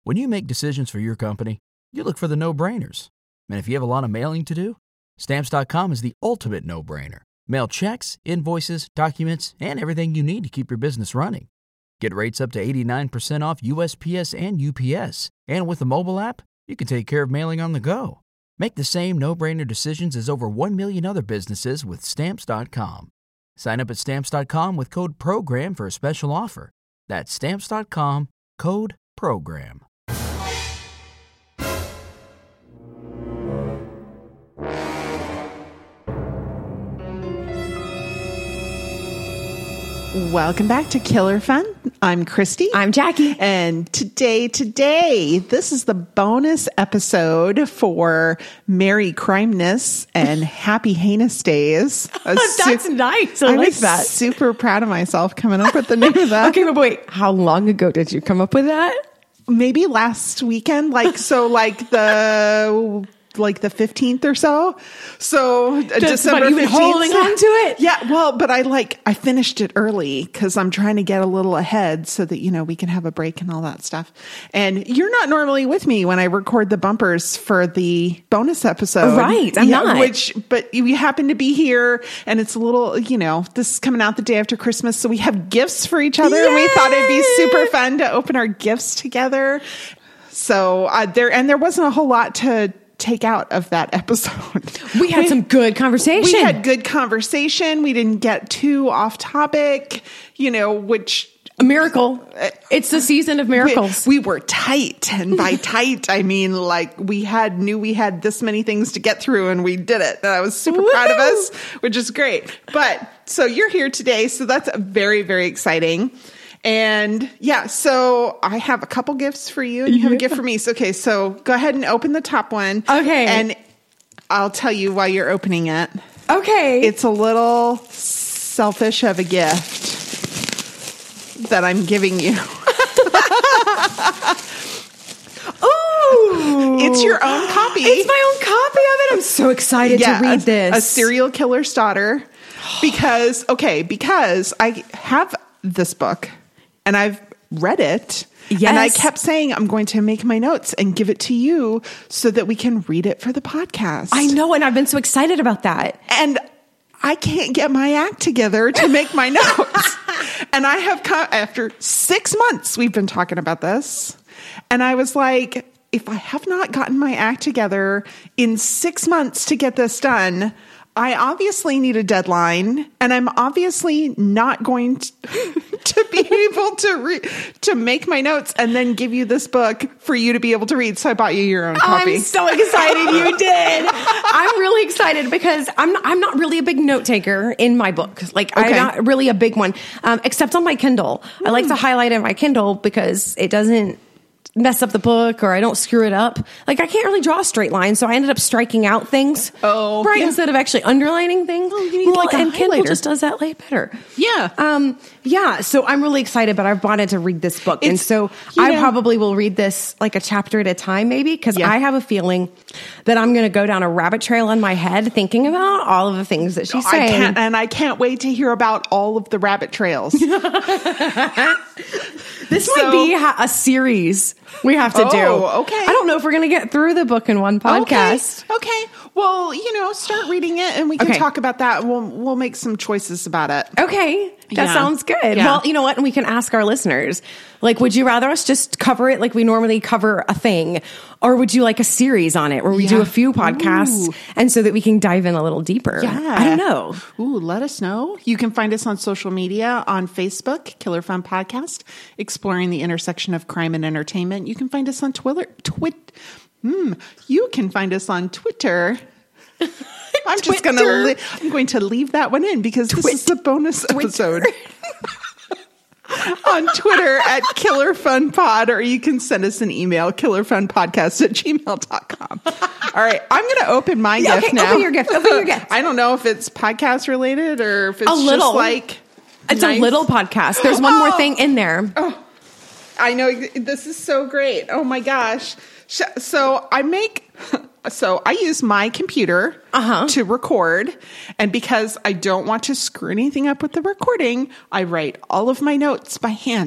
When you make decisions for your company, you look for the no-brainers. And if you have a lot of mailing to do, Stamps.com is the ultimate no-brainer. Mail checks, invoices, documents, and everything you need to keep your business running. Get rates up to 89% off USPS and UPS. And with the mobile app, you can take care of mailing on the go. Make the same no-brainer decisions as over 1 million other businesses with Stamps.com. Sign up at Stamps.com with code PROGRAM for a special offer. That's Stamps.com, code PROGRAM. Welcome back to Killer Fun. I'm Christy. I'm Jackie. And today, this is the bonus episode for Merry Crimeness and Happy Heinous Days. That's nice. I like that. Super proud of myself coming up with the name of that. Okay, but wait, how long ago did you come up with that? Maybe last weekend, like the 15th or so. So December 15th. You've been holding on to it? Yeah. Well, but I finished it early because I'm trying to get a little ahead so that, we can have a break and all that stuff. And you're not normally with me when I record the bumpers for the bonus episode. Right. I'm not. But you happen to be here and it's a little, this is coming out the day after Christmas. So we have gifts for each other. Yay! And we thought it'd be super fun to open our gifts together. So there wasn't a whole lot to take out of that episode. We had some good conversation. We had good conversation. We didn't get too off topic, which... A miracle. It's the season of miracles. We were tight. And by tight, I mean, we knew we had this many things to get through and we did it. And I was super proud of us, which is great. But so you're here today. So that's very, very exciting. And yeah, so I have a couple gifts for you and you have a gift for me. So go ahead and open the top one. Okay. And I'll tell you why you're opening it. Okay. It's a little selfish of a gift that I'm giving you. Ooh. It's your own copy. It's my own copy of it. I'm so excited to read this. A Serial Killer's Daughter. Because I have this book. And I've read it. Yes. And I kept saying, I'm going to make my notes and give it to you so that we can read it for the podcast. I know. And I've been so excited about that. And I can't get my act together to make my notes. And I have come after 6 months, we've been talking about this. And I was like, if I have not gotten my act together in 6 months to get this done, I obviously need a deadline, and I'm obviously not going to be able to make my notes and then give you this book for you to be able to read. So I bought you your own copy. I'm so excited you did. I'm really excited because I'm not really a big note taker in my book. I'm not really a big one, except on my Kindle. I like to highlight in my Kindle because it doesn't mess up the book or I don't screw it up. I can't really draw a straight line, so I ended up striking out things. Oh, yeah. Instead of actually underlining things. Oh, you need and Kindle just does that way better. Yeah. Yeah. So I'm really excited, but I've wanted to read this book. And so I probably will read this a chapter at a time, maybe, because I have a feeling that I'm going to go down a rabbit trail in my head thinking about all of the things that she's saying. I can't wait to hear about all of the rabbit trails. This might be a series we have to do. Okay. I don't know if we're going to get through the book in one podcast. Okay. Well, start reading it and we can talk about that. We'll make some choices about it. Okay. That sounds good. Yeah. Well, you know what? And we can ask our listeners, would you rather us just cover it like we normally cover a thing? Or would you like a series on it where we do a few podcasts and so that we can dive in a little deeper? Yeah. I don't know. Ooh, let us know. You can find us on social media on Facebook, Killer Fun Podcast, exploring the intersection of crime and entertainment. You can find us on Twitter. You can find us on Twitter. I'm going to leave that one in because this is the bonus episode. On Twitter at Killer Fun Pod, or you can send us an email, killerfunpodcast@gmail.com. All right. I'm going to open my gift now. Open your gift. I don't know if it's podcast related or if it's It's a little podcast. There's one more thing in there. Oh, I know. This is so great. Oh my gosh. So I use my computer to record, and because I don't want to screw anything up with the recording, I write all of my notes by hand.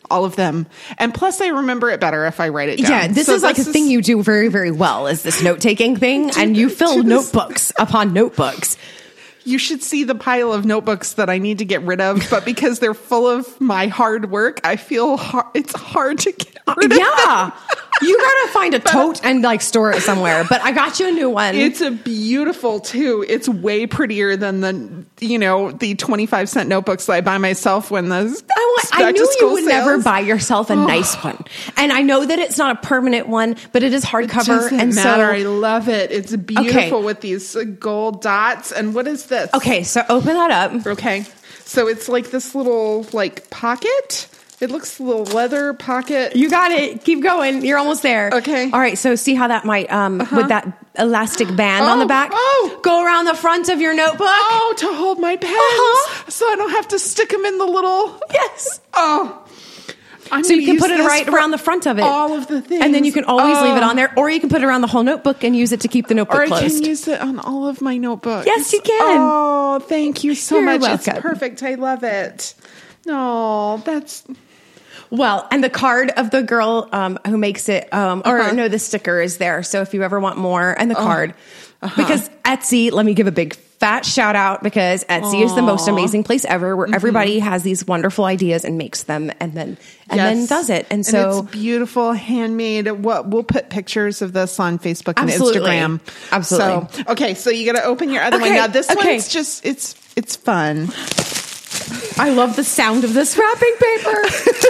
all of them. And plus, I remember it better if I write it down. Yeah, this is like a thing you do very, very well, is this note-taking thing. And you fill notebooks upon notebooks. You should see the pile of notebooks that I need to get rid of, but because they're full of my hard work, I feel it's hard to get rid of them. You gotta find a tote and like store it somewhere. But I got you a new one. It's a beautiful too. It's way prettier than the 25-cent notebooks that I buy myself when the I knew you would never buy yourself a nice one. And I know that it's not a permanent one, but it is hardcover. It doesn't matter. I love it. It's beautiful with these gold dots. And what is this? Okay, so open that up. Okay. So it's like this little like pocket. It looks a little leather pocket. You got it. Keep going. You're almost there. Okay. All right. So see how that might, with that elastic band on the back, go around the front of your notebook. Oh, to hold my pens. So I don't have to stick them in the little. Yes. Oh. So you can put it right around the front of it. All of the things. And then you can always leave it on there, or you can put it around the whole notebook and use it to keep the notebook closed. Or I can use it on all of my notebooks. Yes, you can. Oh, thank you so much. Welcome. It's perfect. I love it. No, that's... Well, and the card of the girl who makes it, the sticker is there. So if you ever want more, and the card. Because Etsy, let me give a big fat shout out, because Etsy is the most amazing place ever, where everybody has these wonderful ideas and makes them and then does it. And so it's beautiful, handmade. We'll put pictures of this on Facebook and Instagram. Absolutely. So, okay, so you got to open your other one. Now this one's just, it's fun. I love the sound of this wrapping paper.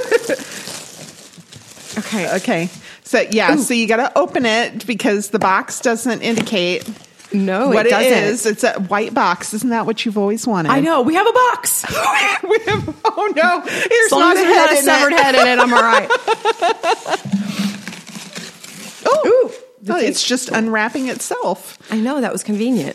Okay. So so you got to open it because the box doesn't indicate what it is. It's a white box. Isn't that what you've always wanted? I know. We have a box. Oh no, there's not a severed head in it. I'm all right. It's just unwrapping itself. I know, that was convenient.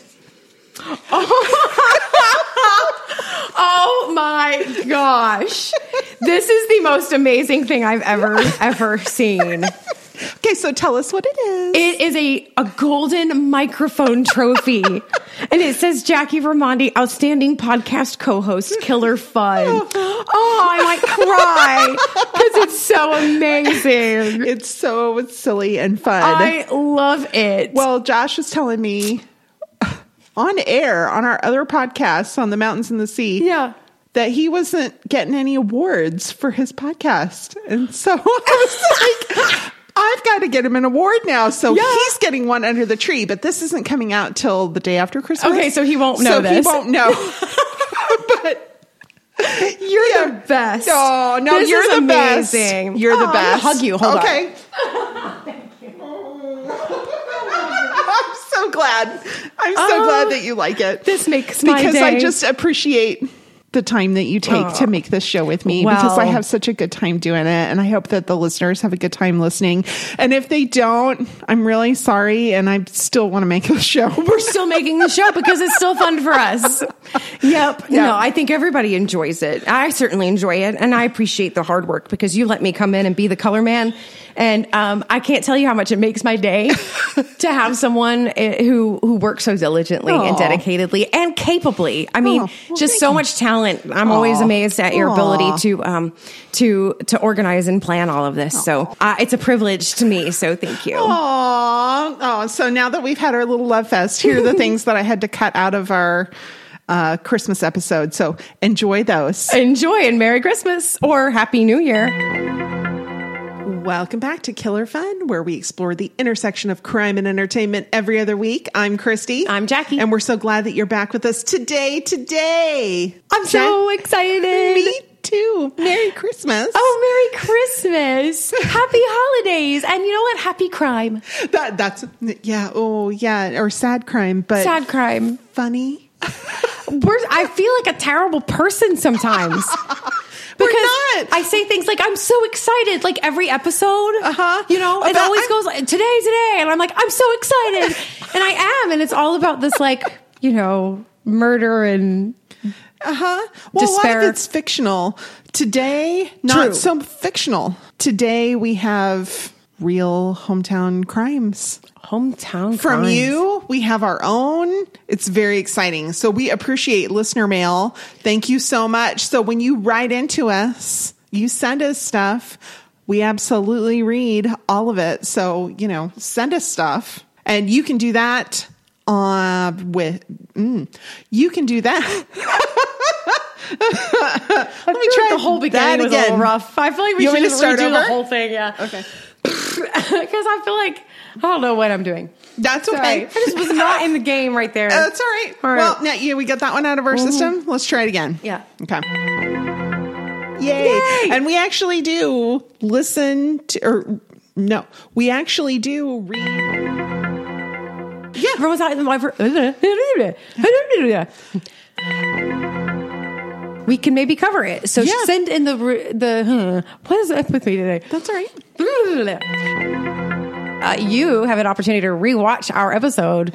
Oh my gosh. This is the most amazing thing I've ever seen. Okay, so tell us what it is. It is a golden microphone trophy. And it says Jackie Vermonti, outstanding podcast co-host, killer fun. Oh, I might cry because it's so amazing. It's so silly and fun. I love it. Well, Josh was telling me on air on our other podcasts on the Mountains and the Sea. Yeah. That he wasn't getting any awards for his podcast. And so I was like, I've got to get him an award now. So he's getting one under the tree, but this isn't coming out till the day after Christmas. Okay, so he won't know this. So he won't know. But you're the best. Oh, no, this you're is the amazing. Best. You're the best. I'm gonna hug you. Hold on. Thank you. I'm so glad. I'm so glad that you like it. This makes my day. Because I just appreciate the time that you take to make this show with me, because I have such a good time doing it, and I hope that the listeners have a good time listening. And if they don't, I'm really sorry, and I still want to make the show. We're still making the show because it's still fun for us. Yep. No, I think everybody enjoys it. I certainly enjoy it, and I appreciate the hard work, because you let me come in and be the color man. And I can't tell you how much it makes my day to have someone who works so diligently and dedicatedly and capably. I mean, just so much talent. I'm always amazed at your ability to organize and plan all of this. So it's a privilege to me. So thank you. So now that we've had our little love fest, here are the things that I had to cut out of our Christmas episode. So enjoy those. Enjoy, and Merry Christmas or Happy New Year. Welcome back to Killer Fun, where we explore the intersection of crime and entertainment every other week. I'm Christy. I'm Jackie. And we're so glad that you're back with us today. I'm so excited. Me too. Merry Christmas. Oh, Merry Christmas. Happy holidays. And you know what? Happy crime. That's or sad crime, but sad crime. Funny. I feel like a terrible person sometimes. Because I say things like, I'm so excited, like every episode, you know, it always goes like, today. And I'm like, I'm so excited. And I am. And it's all about this, like, you know, murder and Well, despair. A lot of it's fictional. Today, not so fictional. Today we have real hometown crimes. From you, we have our own. It's very exciting. So we appreciate listener mail. Thank you so much. So when you write into us, You send us stuff. We absolutely read all of it. So, send us stuff. And you can do that you can do that. Let me try the whole beginning was a little rough. I feel like we should start redo over? the whole thing. Yeah. Okay. Because I feel like I don't know what I'm doing. That's okay. Sorry. I just was not in the game right there. That's all right. Well, now we got that one out of our system. Let's try it again. Yeah. Okay. Yay. And we actually do listen to, we actually do read. Yeah. Everyone's out in the live. We can maybe cover it. So send in the what is up with me today? That's all right. You have an opportunity to rewatch our episode.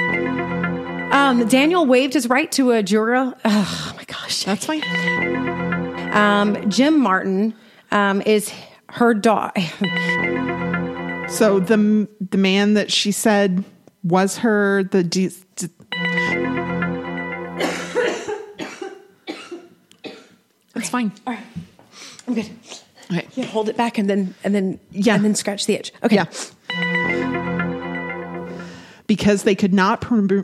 Daniel waived his right to a juror. Oh my gosh. That's fine. Jim Martin is her dog. So the man that she said was her, That's fine. All right. I'm good. Okay. Yeah, hold it back and then scratch the edge. Okay. Yeah. Because they could not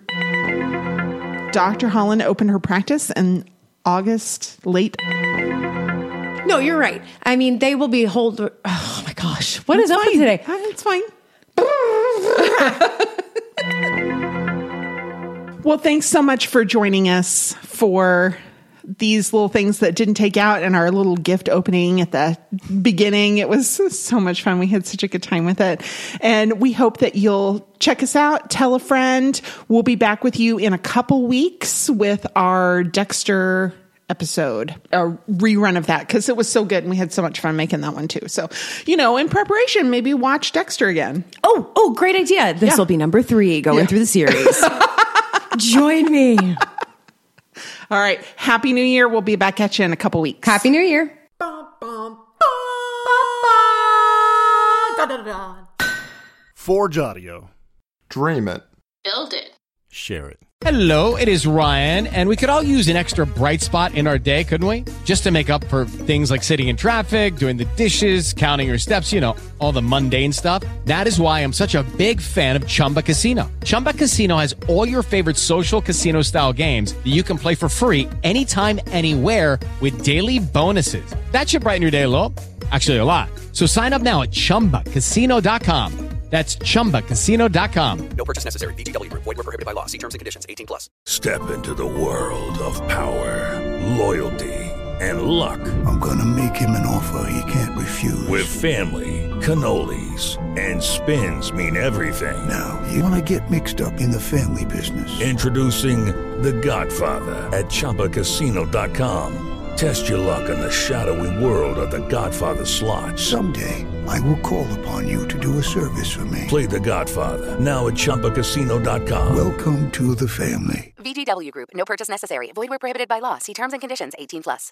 Dr. Holland opened her practice in August late. No, you're right. I mean, they will be oh my gosh. What is up with today? It's fine. Well, thanks so much for joining us for these little things that didn't take out in our little gift opening at the beginning. It was so much fun. We had such a good time with it. And we hope that you'll check us out. Tell a friend. We'll be back with you in a couple weeks with our Dexter episode, a rerun of that, because it was so good and we had so much fun making that one too. So, in preparation, maybe watch Dexter again. Oh, great idea. This will be number 3 going through the series. Join me. All right. Happy New Year. We'll be back at you in a couple weeks. Happy New Year. Forge Audio. Dream it. Build it. Share it. Hello, it is Ryan, and we could all use an extra bright spot in our day, couldn't we? Just to make up for things like sitting in traffic, doing the dishes, counting your steps, all the mundane stuff. That is why I'm such a big fan of Chumba Casino. Chumba Casino has all your favorite social casino-style games that you can play for free anytime, anywhere with daily bonuses. That should brighten your day a little. Actually, a lot. So sign up now at ChumbaCasino.com. That's ChumbaCasino.com. No purchase necessary. VGW Group. Void where prohibited by law. See terms and conditions. 18+. Step into the world of power, loyalty, and luck. I'm gonna make him an offer he can't refuse. With family, cannolis, and spins mean everything. Now, you wanna get mixed up in the family business. Introducing The Godfather at ChumbaCasino.com. Test your luck in the shadowy world of The Godfather slot. Someday, I will call upon you to do a service for me. Play The Godfather, now at ChumbaCasino.com. Welcome to the family. VGW Group. No purchase necessary. Void where prohibited by law. See terms and conditions. 18+.